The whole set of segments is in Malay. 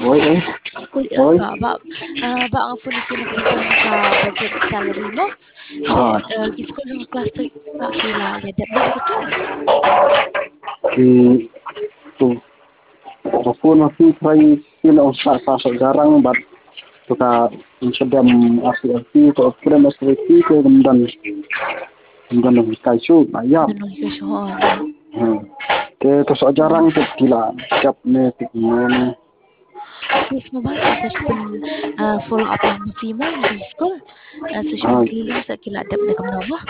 Oi, oi, Uy, oi. ba ang phone ni confirm ka budget salary mo? Te Ah, giskol ng cluster ka kila ya dap gitu. di tu aku masih try sila sa jarang bat tuka insedam api to prem asreti ke dan kaisu ayam. Ano ka siya no. Ke to so jarang ke tila cap ne tikno. Yes mo ba sa search pun follow up lang mo fee mo di school. Search pun Ah, keliling sa kila dap na kamno mo.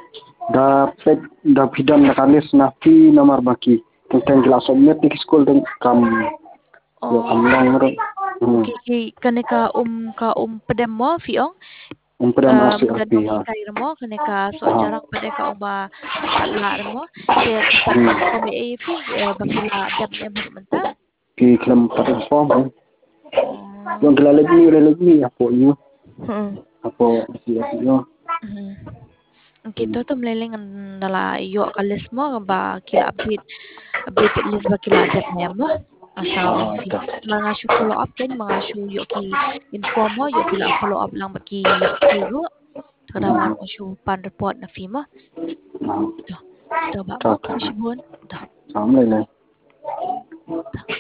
da bidan na kalis na pi nomor baki tentang kelas metik school dan kam yo kam Oh, lang ro okay, okay. Kani ka pedem mo fiong umpre masih dan api ha mengikair mo kani ka so ha jarang pada ka uma lar mo te kepat ko me fi bakila dap ne mo menta. ki klam patung form Oh. yung lagi apo yo Heeh. apo si api yo Mhm. Gitu tuh meleleng nala yo kalis mo ba kila updated list ba kila adapt na mo asa ah fi dah mga shu follow up kan mga shu yo ki inform mo yo kila follow up lang baki school ro kada war mo shu pan report na fi mo ah to to ba mo tak kasi shibon to sampai